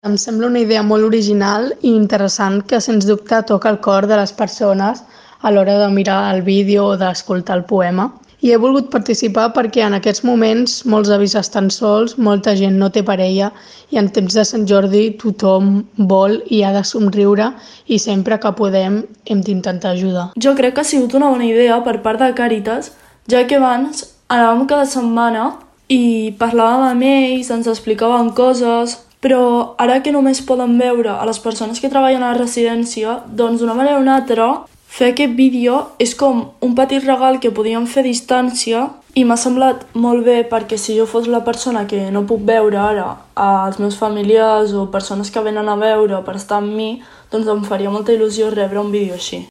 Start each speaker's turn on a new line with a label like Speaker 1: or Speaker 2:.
Speaker 1: Em sembla una idea molt original i interessant que sens dubte toca el cor de les persones a l'hora de mirar el vídeo o d'escoltar el poema. I he volgut participar perquè en aquests moments molts avis estan sols, molta gent no té parella i en temps de Sant Jordi tothom vol i ha de somriure i sempre que podem hem d'intentar ajudar.
Speaker 2: Jo crec que ha sigut una bona idea per part de Càritas, ja que abans anàvem cada setmana i parlàvem amb ells, ens explicaven coses, però ara que només poden veure a les persones que treballen a la residència, doncs d'una manera o una altra, fer aquest vídeo és com un petit regal que podíem fer a distància i m'ha semblat molt bé perquè si jo fos la persona que no puc veure ara als meus familiars o persones que venen a veure per estar amb mi, doncs em faria molta il·lusió rebre un vídeo així.